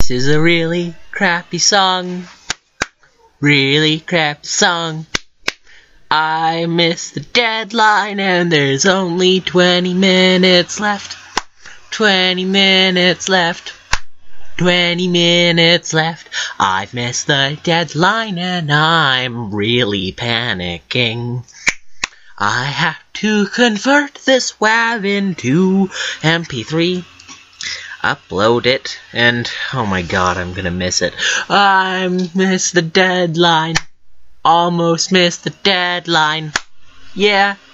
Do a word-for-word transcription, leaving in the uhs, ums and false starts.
This is a really crappy song. Really crappy song. I missed the deadline and there's only twenty minutes left. twenty minutes left. twenty minutes left. I've missed the deadline and I'm really panicking. I have to convert this WAV into M P three. Upload it, and oh my god, I'm gonna miss it. I missed the deadline. Almost missed the deadline. Yeah,